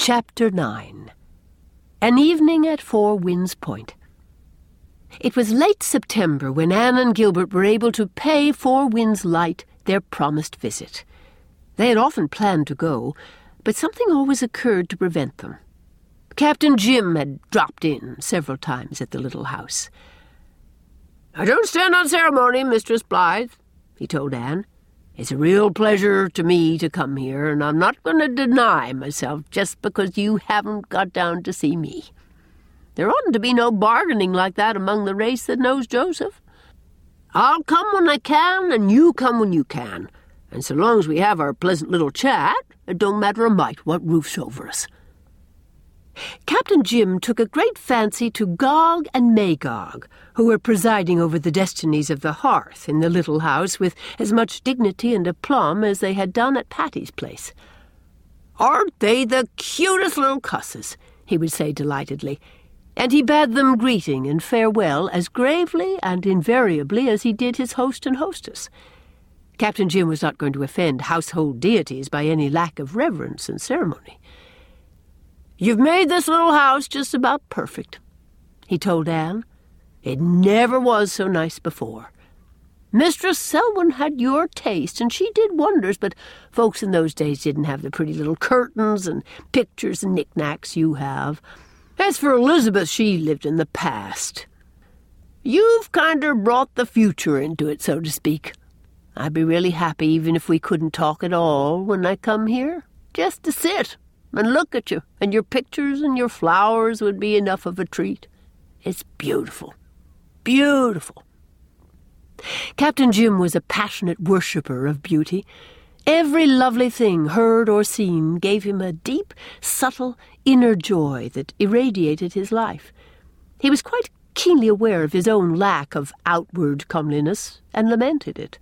Chapter 9. An Evening at Four Winds Point. It was late September when Anne and Gilbert were able to pay Four Winds Light their promised visit. They had often planned to go, but something always occurred to prevent them. Captain Jim had dropped in several times at the little house. "I don't stand on ceremony, Mistress Blythe," he told Anne. "It's a real pleasure to me to come here, and I'm not going to deny myself just because you haven't got down to see me. There oughtn't to be no bargaining like that among the race that knows Joseph. I'll come when I can, and you come when you can, and so long as we have our pleasant little chat, it don't matter a mite what roof's over us." Captain Jim took a great fancy to Gog and Magog, who were presiding over the destinies of the hearth in the little house with as much dignity and aplomb as they had done at Patty's place. "Aren't they the cutest little cusses?" he would say delightedly, and he bade them greeting and farewell as gravely and invariably as he did his host and hostess. Captain Jim was not going to offend household deities by any lack of reverence and ceremony. "You've made this little house just about perfect," he told Anne. "It never was so nice before. Mistress Selwyn had your taste, and she did wonders, but folks in those days didn't have the pretty little curtains and pictures and knickknacks you have. As for Elizabeth, she lived in the past. You've kinder brought the future into it, so to speak. I'd be really happy even if we couldn't talk at all when I come here, just to sit and look at you, and your pictures and your flowers would be enough of a treat. It's beautiful, beautiful." Captain Jim was a passionate worshipper of beauty. Every lovely thing heard or seen gave him a deep, subtle, inner joy that irradiated his life. He was quite keenly aware of his own lack of outward comeliness and lamented it.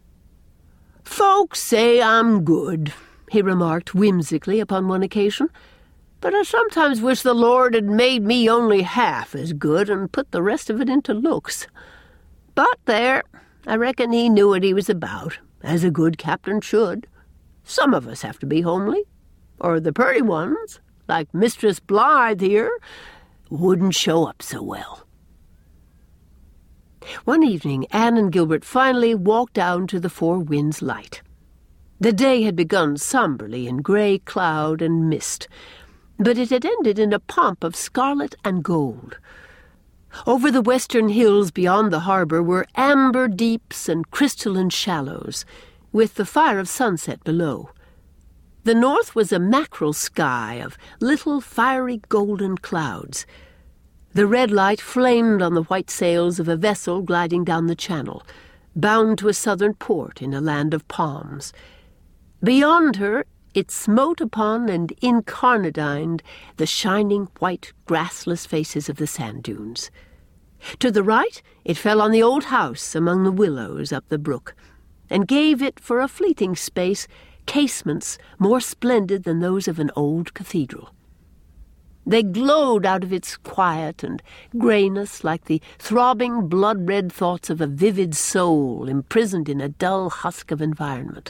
"Folks say I'm good," he remarked whimsically upon one occasion, "but I sometimes wish the Lord had made me only half as good and put the rest of it into looks. But there, I reckon he knew what he was about, as a good captain should. Some of us have to be homely, or the purty ones, like Mistress Blythe here, wouldn't show up so well." One evening, Anne and Gilbert finally walked down to the Four Winds Light. The day had begun somberly in grey cloud and mist, but it had ended in a pomp of scarlet and gold. Over the western hills beyond the harbour were amber deeps and crystalline shallows, with the fire of sunset below. The north was a mackerel sky of little fiery golden clouds. The red light flamed on the white sails of a vessel gliding down the channel, bound to a southern port in a land of palms. Beyond her, it smote upon and incarnadined the shining white grassless faces of the sand dunes. To the right, it fell on the old house among the willows up the brook, and gave it for a fleeting space casements more splendid than those of an old cathedral. They glowed out of its quiet and greyness like the throbbing blood-red thoughts of a vivid soul imprisoned in a dull husk of environment.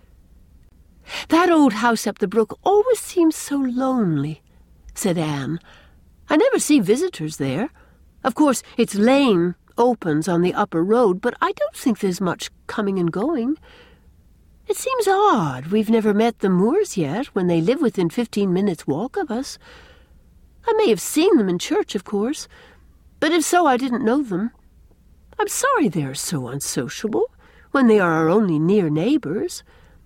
"That old house up the brook always seems so lonely," said Anne. "I never see visitors there. Of course, its lane opens on the upper road, but I don't think there's much coming and going. It seems odd we've never met the Moores yet, when they live within 15 minutes' walk of us. I may have seen them in church, of course, but if so, I didn't know them. I'm sorry they are so unsociable, when they are our only near neighbours."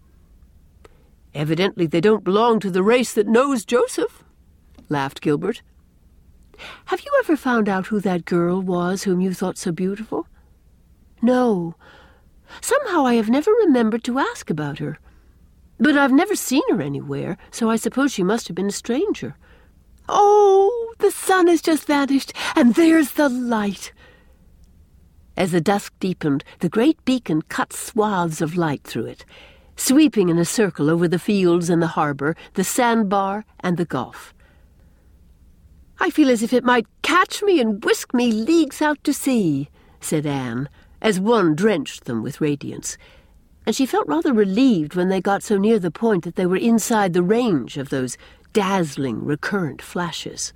"Evidently they don't belong to the race that knows Joseph," laughed Gilbert. "Have you ever found out who that girl was whom you thought so beautiful?" "No. Somehow I have never remembered to ask about her. But I've never seen her anywhere, so I suppose she must have been a stranger. Oh, the sun has just vanished, and there's the light." As the dusk deepened, the great beacon cut swaths of light through it, sweeping in a circle over the fields and the harbour, the sandbar and the gulf. "I feel as if it might catch me and whisk me leagues out to sea," said Anne, as one drenched them with radiance, and she felt rather relieved when they got so near the point that they were inside the range of those dazzling, recurrent flashes.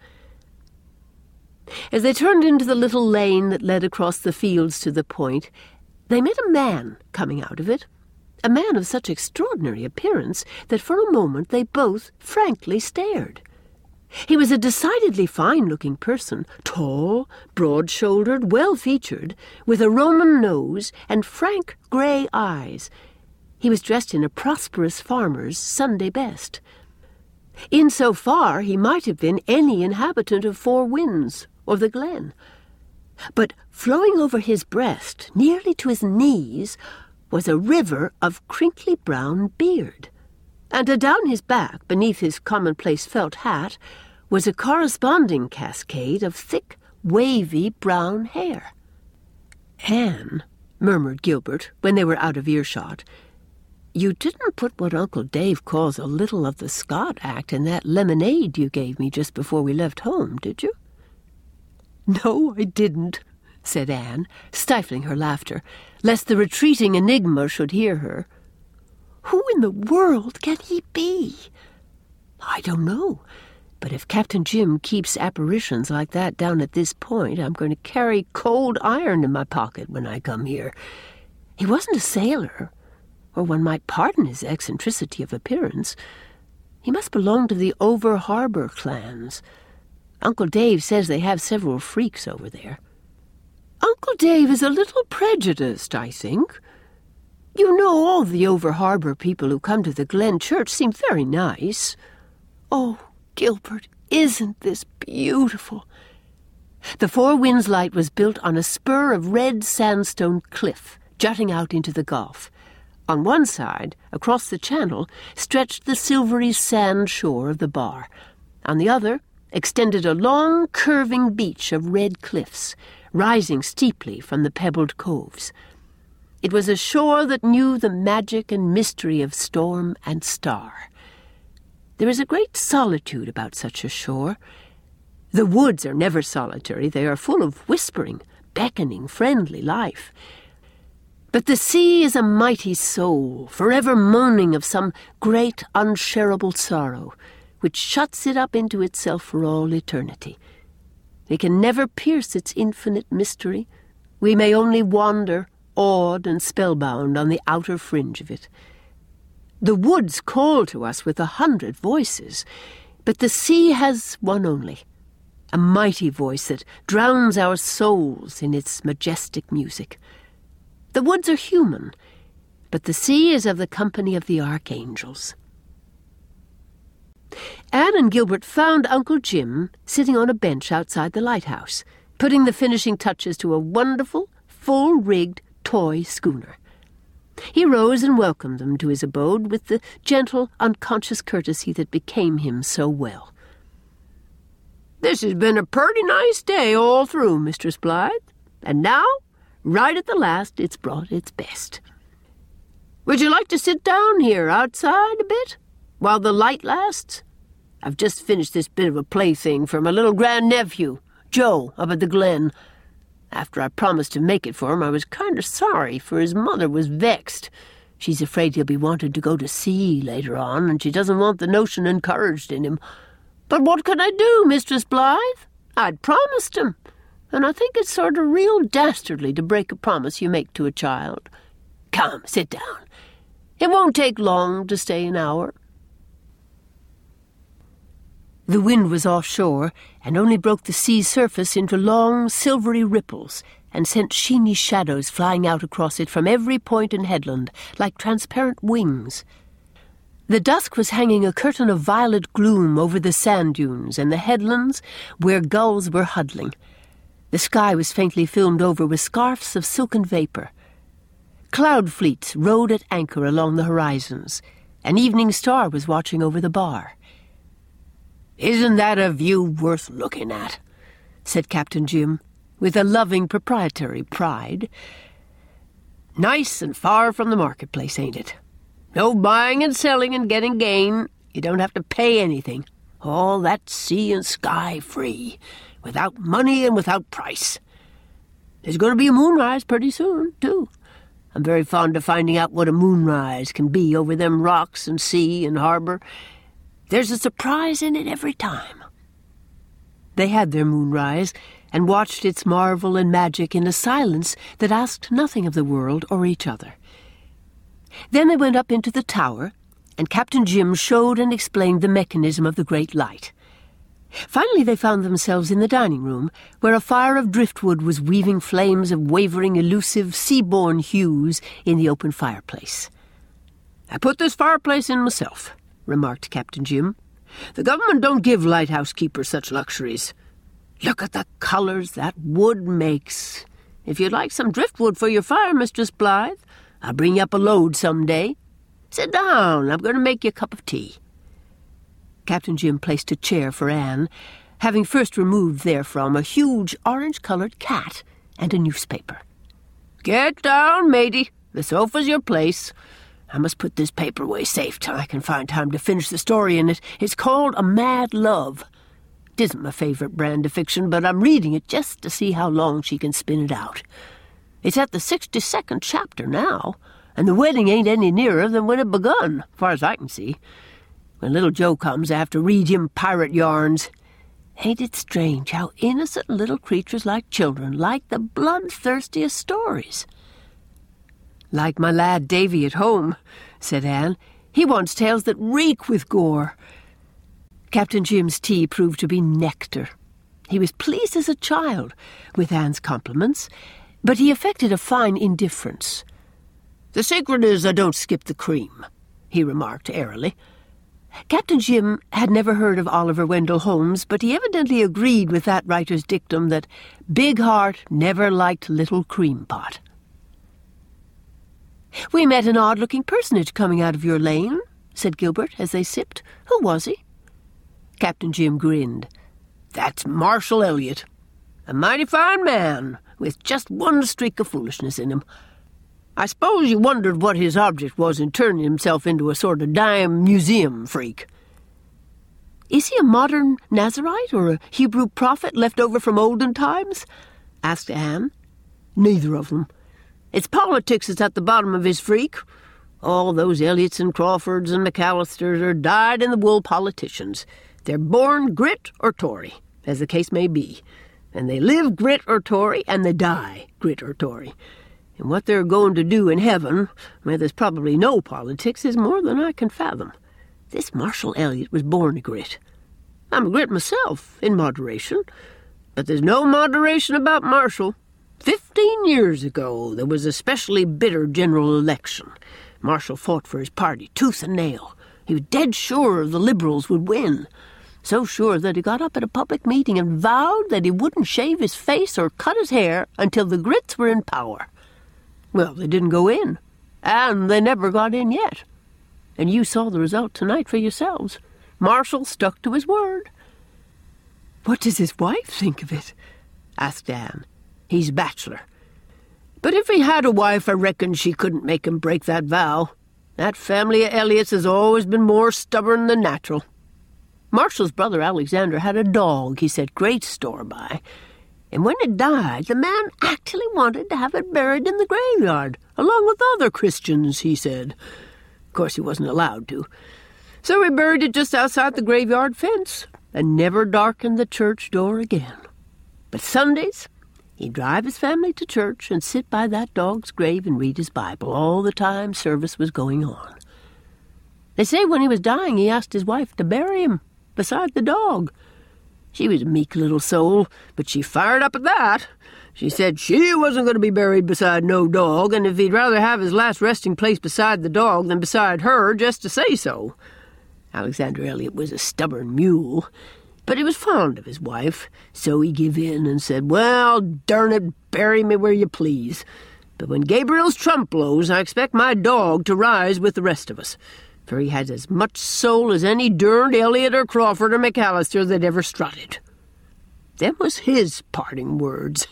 As they turned into the little lane that led across the fields to the point, they met a man coming out of it, a man of such extraordinary appearance that for a moment they both frankly stared. He was a decidedly fine-looking person, tall, broad-shouldered, well-featured, with a Roman nose and frank grey eyes. He was dressed in a prosperous farmer's Sunday best. In so far he might have been any inhabitant of Four Winds or the Glen. But flowing over his breast, nearly to his knees, was a river of crinkly brown beard, and adown his back, beneath his commonplace felt hat, was a corresponding cascade of thick, wavy brown hair. "Anne," murmured Gilbert, when they were out of earshot, "you didn't put what Uncle Dave calls a little of the Scott act in that lemonade you gave me just before we left home, did you?" "No, I didn't," said Anne, stifling her laughter, lest the retreating enigma should hear her. "Who in the world can he be?" "I don't know. But if Captain Jim keeps apparitions like that down at this point, I'm going to carry cold iron in my pocket when I come here. He wasn't a sailor, or one might pardon his eccentricity of appearance. He must belong to the over-harbor clans. Uncle Dave says they have several freaks over there." "Uncle Dave is a little prejudiced, I think. You know, all the over-harbor people who come to the Glen Church seem very nice. Oh, Gilbert, isn't this beautiful?" The Four Winds Light was built on a spur of red sandstone cliff jutting out into the Gulf. On one side, across the channel, stretched the silvery sand shore of the bar. On the other extended a long, curving beach of red cliffs, rising steeply from the pebbled coves. It was a shore that knew the magic and mystery of storm and star. There is a great solitude about such a shore. The woods are never solitary. They are full of whispering, beckoning, friendly life. But the sea is a mighty soul, forever moaning of some great, unshareable sorrow, which shuts it up into itself for all eternity. We can never pierce its infinite mystery. We may only wander, awed and spellbound, on the outer fringe of it. The woods call to us with 100 voices, but the sea has one only, a mighty voice that drowns our souls in its majestic music. The woods are human, but the sea is of the company of the archangels. Anne and Gilbert found Uncle Jim sitting on a bench outside the lighthouse, putting the finishing touches to a wonderful, full-rigged toy schooner. He rose and welcomed them to his abode with the gentle, unconscious courtesy that became him so well. "This has been a purty nice day all through, Mistress Blythe, and now, right at the last, it's brought its best. Would you like to sit down here outside a bit, while the light lasts? I've just finished this bit of a plaything for my little grandnephew, Joe, up at the Glen. After I promised to make it for him, I was kind of sorry, for his mother was vexed. She's afraid he'll be wanting to go to sea later on, and she doesn't want the notion encouraged in him. But what could I do, Mistress Blythe? I'd promised him, and I think it's sort of real dastardly to break a promise you make to a child. Come, sit down. It won't take long to stay an hour." The wind was offshore, and only broke the sea's surface into long, silvery ripples, and sent sheeny shadows flying out across it from every point and headland, like transparent wings. The dusk was hanging a curtain of violet gloom over the sand dunes and the headlands where gulls were huddling. The sky was faintly filmed over with scarfs of silken vapour. Cloud fleets rode at anchor along the horizons. An evening star was watching over the bar. "Isn't that a view worth looking at?" said Captain Jim, with a loving proprietary pride. "Nice and far from the marketplace, ain't it? No buying and selling and getting gain. You don't have to pay anything. All that sea and sky free, without money and without price. There's going to be a moonrise pretty soon, too. I'm very fond of finding out what a moonrise can be over them rocks and sea and harbour. There's a surprise in it every time." They had their moonrise, and watched its marvel and magic in a silence that asked nothing of the world or each other. Then they went up into the tower, and Captain Jim showed and explained the mechanism of the great light. Finally they found themselves in the dining room, where a fire of driftwood was weaving flames of wavering, elusive, sea-born hues in the open fireplace. "I put this fireplace in myself," remarked Captain Jim. "The government don't give lighthouse keepers such luxuries. Look at the colours that wood makes. If you'd like some driftwood for your fire, Mistress Blythe, I'll bring you up a load some day. Sit down, I'm going to make you a cup of tea." Captain Jim placed a chair for Anne, having first removed therefrom a huge orange-coloured cat and a newspaper. "Get down, matey. The sofa's your place. I must put this paper away safe till I can find time to finish the story in it. It's called A Mad Love. It isn't my favourite brand of fiction, but I'm reading it just to see how long she can spin it out. It's at the 62nd chapter now, and the wedding ain't any nearer than when it begun, far as I can see. When little Joe comes, I have to read him pirate yarns. Ain't it strange how innocent little creatures like children like the bloodthirstiest stories?" "Like my lad Davy at home," said Anne. "He wants tales that reek with gore." Captain Jim's tea proved to be nectar. He was pleased as a child with Anne's compliments, but he affected a fine indifference. "The secret is I don't skip the cream," he remarked airily. Captain Jim had never heard of Oliver Wendell Holmes, but he evidently agreed with that writer's dictum that big heart never liked little cream pot. "We met an odd-looking personage coming out of your lane," said Gilbert as they sipped. "Who was he?" Captain Jim grinned. "That's Marshall Elliot. A mighty fine man, with just one streak of foolishness in him. I suppose you wondered what his object was in turning himself into a sort of dime museum freak." "Is he a modern Nazarite or a Hebrew prophet left over from olden times?" asked Anne. "Neither of them. It's politics that's at the bottom of his freak. All those Elliots and Crawfords and McAllisters are dyed-in-the-wool politicians. They're born Grit or Tory, as the case may be, and they live Grit or Tory, and they die Grit or Tory. And what they're going to do in heaven, where there's probably no politics, is more than I can fathom. This Marshall Elliot was born a Grit. I'm a Grit myself, in moderation, but there's no moderation about Marshall. 15 years ago, there was a specially bitter general election. Marshall fought for his party, tooth and nail. He was dead sure the Liberals would win. So sure that he got up at a public meeting and vowed that he wouldn't shave his face or cut his hair until the Grits were in power. Well, they didn't go in, and they never got in yet. And you saw the result tonight for yourselves. Marshall stuck to his word." "What does his wife think of it?" asked Anne. "He's a bachelor. But if he had a wife, I reckon she couldn't make him break that vow. That family of Elliots has always been more stubborn than natural. Marshall's brother Alexander had a dog he set great store by, and when it died, the man actually wanted to have it buried in the graveyard, along with other Christians, he said. Of course, he wasn't allowed to. So he buried it just outside the graveyard fence, and never darkened the church door again. But Sundays, he'd drive his family to church and sit by that dog's grave and read his Bible all the time service was going on. They say when he was dying, he asked his wife to bury him beside the dog. She was a meek little soul, but she fired up at that. She said she wasn't going to be buried beside no dog, and if he'd rather have his last resting place beside the dog than beside her, just to say so. Alexander Elliot was a stubborn mule, but he was fond of his wife, so he give in and said, "Well, darn it, bury me where you please. But when Gabriel's trump blows, I expect my dog to rise with the rest of us, for he has as much soul as any durned Elliot or Crawford or McAllister that ever strutted." Them was his parting words.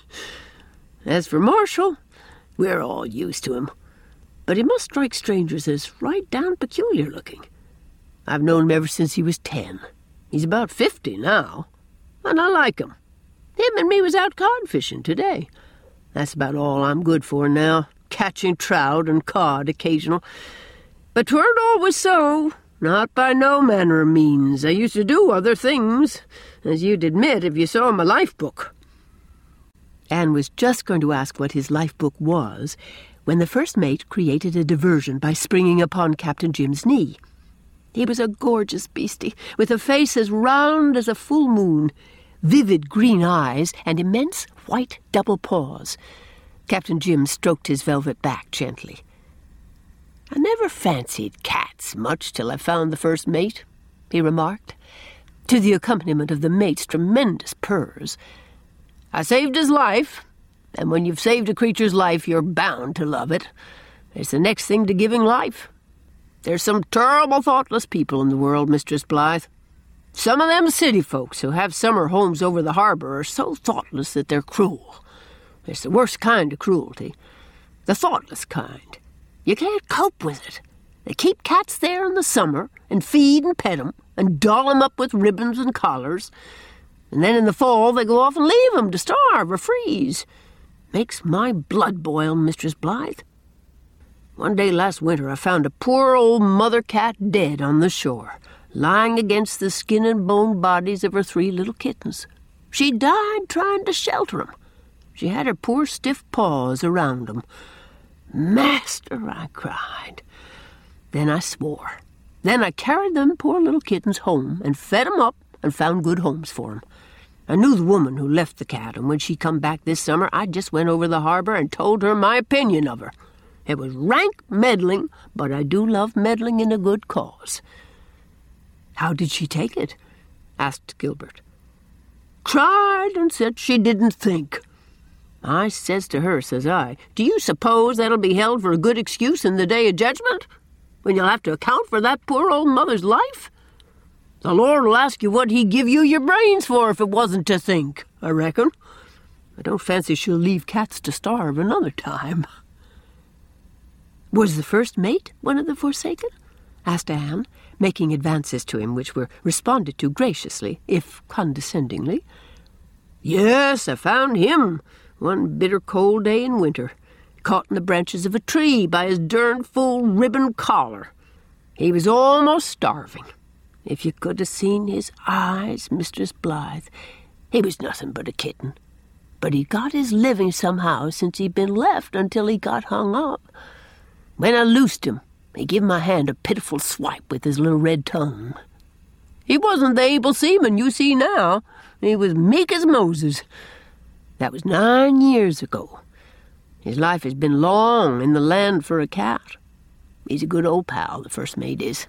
As for Marshall, we're all used to him, but he must strike strangers as right down peculiar-looking. I've known him ever since he was 10. He's about 50 now, and I like him. Him and me was out cod fishing today. That's about all I'm good for now, catching trout and cod occasional. But 'tweren't always so, not by no manner of means. I used to do other things, as you'd admit if you saw my life book." Anne was just going to ask what his life book was when the first mate created a diversion by springing upon Captain Jim's knee. He was a gorgeous beastie, with a face as round as a full moon, vivid green eyes, and immense white double paws. Captain Jim stroked his velvet back gently. "I never fancied cats much till I found the first mate," he remarked, to the accompaniment of the mate's tremendous purrs. "I saved his life, and when you've saved a creature's life, you're bound to love it. It's the next thing to giving life. There's some terrible thoughtless people in the world, Mistress Blythe. Some of them city folks who have summer homes over the harbour are so thoughtless that they're cruel. It's the worst kind of cruelty, the thoughtless kind. You can't cope with it. They keep cats there in the summer and feed and pet 'em and doll 'em up with ribbons and collars. And then in the fall they go off and leave 'em to starve or freeze. Makes my blood boil, Mistress Blythe. One day last winter I found a poor old mother cat dead on the shore, lying against the skin and bone bodies of her 3 little kittens. She died trying to shelter 'em. She had her poor stiff paws around 'em. 'Master,' I cried. Then I swore. Then I carried them poor little kittens home and fed 'em up and found good homes for 'em. I knew the woman who left the cat, and when she come back this summer, I just went over the harbour and told her my opinion of her. It was rank meddling, but I do love meddling in a good cause." "How did she take it?" asked Gilbert. "Cried and said she didn't think. I says to her, says I, 'Do you suppose that'll be held for a good excuse in the day of judgment, when you'll have to account for that poor old mother's life? The Lord will ask you what he give you your brains for if it wasn't to think, I reckon. I don't fancy she'll leave cats to starve another time.'" "Was the first mate one of the Forsaken?" asked Anne, making advances to him which were responded to graciously, if condescendingly. "Yes, I found him one bitter cold day in winter, caught in the branches of a tree by his derned full ribbon collar. He was almost starving. If you could have seen his eyes, Mistress Blythe, he was nothing but a kitten. But he got his living somehow since he'd been left until he got hung up. When I loosed him, he give my hand a pitiful swipe with his little red tongue. He wasn't the able seaman you see now. He was meek as Moses. That was 9 years ago. His life has been long in the land for a cat. He's a good old pal, the first mate is."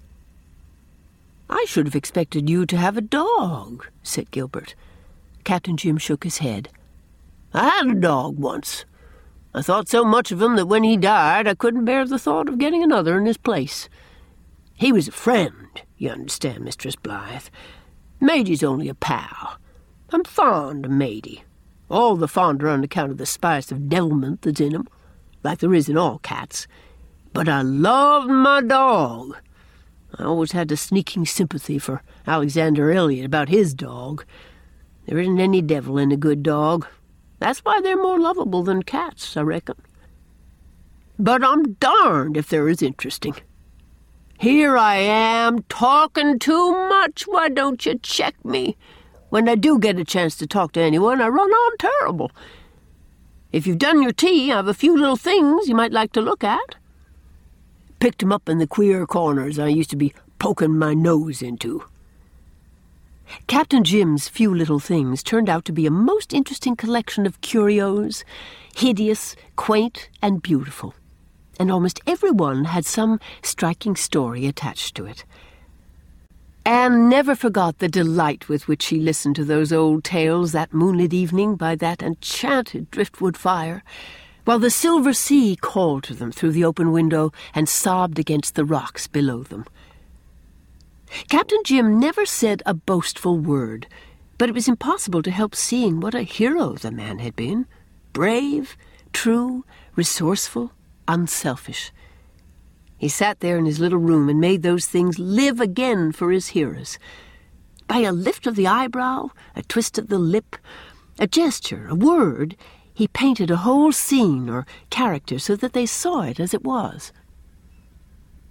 "I should have expected you to have a dog," said Gilbert. Captain Jim shook his head. "I had a dog once. I thought so much of him that when he died I couldn't bear the thought of getting another in his place. He was a friend, you understand, Mistress Blythe. Matey's only a pal. I'm fond of Matey, all the fonder on account of the spice of devilment that's in him, like there is in all cats. But I loved my dog. I always had a sneaking sympathy for Alexander Elliot about his dog. There isn't any devil in a good dog. That's why they're more lovable than cats, I reckon. But I'm darned if they're as interesting. Here I am, talking too much. Why don't you check me? When I do get a chance to talk to anyone, I run on terrible. If you've done your tea, I've a few little things you might like to look at." Picked 'em up in the queer corners I used to be poking my nose into. Captain Jim's few little things turned out to be a most interesting collection of curios, hideous, quaint, and beautiful, and almost every one had some striking story attached to it. Anne never forgot the delight with which she listened to those old tales that moonlit evening by that enchanted driftwood fire, while the silver sea called to them through the open window and sobbed against the rocks below them. Captain Jim never said a boastful word, but it was impossible to help seeing what a hero the man had been. Brave, true, resourceful, unselfish. He sat there in his little room and made those things live again for his hearers. By a lift of the eyebrow, a twist of the lip, a gesture, a word, he painted a whole scene or character so that they saw it as it was.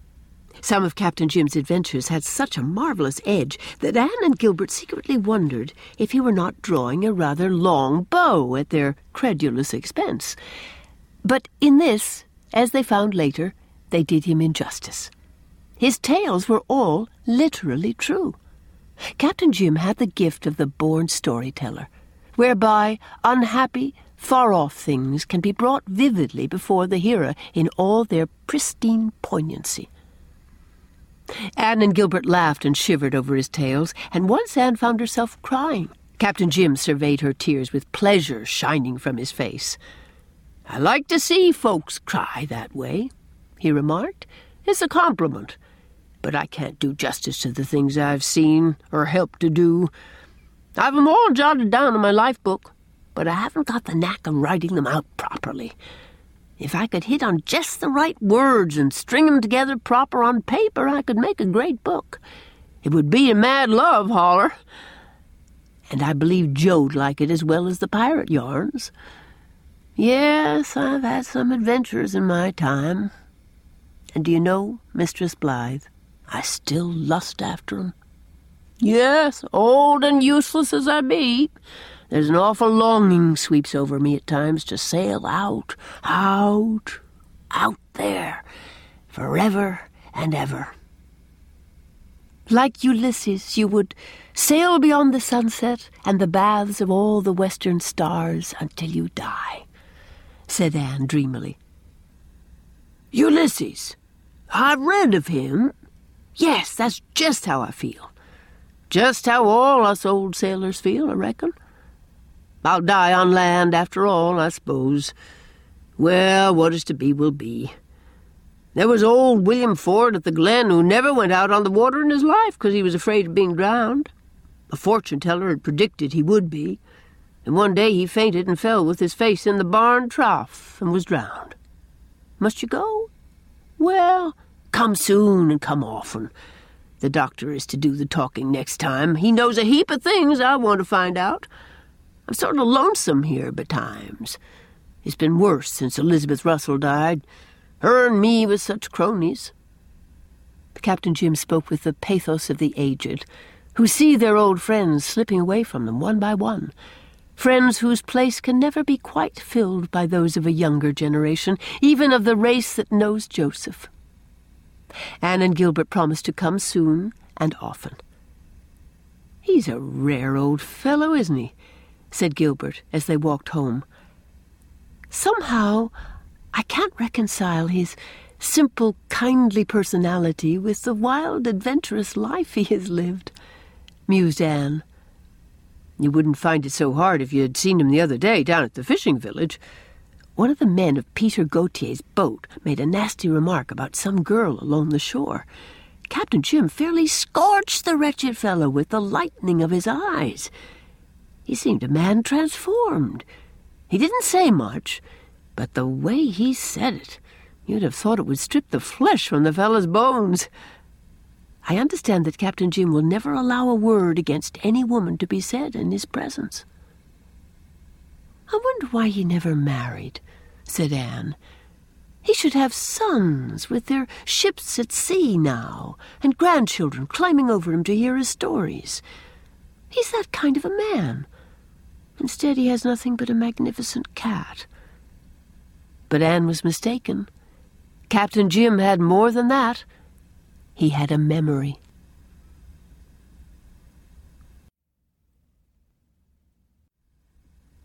Some of Captain Jim's adventures had such a marvelous edge that Anne and Gilbert secretly wondered if he were not drawing a rather long bow at their credulous expense. But in this, as they found later, they did him injustice. His tales were all literally true. Captain Jim had the gift of the born storyteller, whereby unhappy, far-off things can be brought vividly before the hearer in all their pristine poignancy. Anne and Gilbert laughed and shivered over his tales, and once Anne found herself crying. Captain Jim surveyed her tears with pleasure shining from his face. "I like to see folks cry that way," he remarked. "It's a compliment. But I can't do justice to the things I've seen or helped to do. I've 'em all jotted down in my life book, but I haven't got the knack of writing them out properly. If I could hit on just the right words and string 'em together proper on paper, I could make a great book. It would be a mad love holler. And I believe Joe'd like it as well as the pirate yarns. Yes, I've had some adventures in my time. And do you know, Mistress Blythe, I still lust after 'em. Yes, old and useless as I be, there's an awful longing sweeps over me at times to sail out there, forever and ever. Like Ulysses, you would sail beyond the sunset and the baths of all the western stars until you die," said Anne dreamily. "Ulysses? I've read of him. Yes, that's just how I feel. Just how all us old sailors feel, I reckon. I'll die on land after all, I suppose. Well, what is to be will be. There was old William Ford at the Glen who never went out on the water in his life because he was afraid of being drowned. A fortune-teller had predicted he would be, and one day he fainted and fell with his face in the barn trough and was drowned. Must you go? Well, come soon and come often. The doctor is to do the talking next time. He knows a heap of things I want to find out. I'm sort of lonesome here betimes. It's been worse since Elizabeth Russell died. Her and me was such cronies." Captain Jim spoke with the pathos of the aged, who see their old friends slipping away from them one by one, friends whose place can never be quite filled by those of a younger generation, even of the race that knows Joseph. Anne and Gilbert promised to come soon and often. "He's a rare old fellow, isn't he?" said Gilbert as they walked home. "Somehow I can't reconcile his simple, kindly personality with the wild, adventurous life he has lived," mused Anne. "You wouldn't find it so hard if you had seen him the other day down at the fishing village. One of the men of Peter Gautier's boat made a nasty remark about some girl along the shore. Captain Jim fairly scorched the wretched fellow with the lightning of his eyes. He seemed a man transformed. He didn't say much, but the way he said it, you'd have thought it would strip the flesh from the fellow's bones. I understand that Captain Jim will never allow a word against any woman to be said in his presence." "I wonder why he never married," said Anne. "He should have sons with their ships at sea now, and grandchildren climbing over him to hear his stories. He's that kind of a man. Instead, he has nothing but a magnificent cat." But Anne was mistaken. Captain Jim had more than that. He had a memory.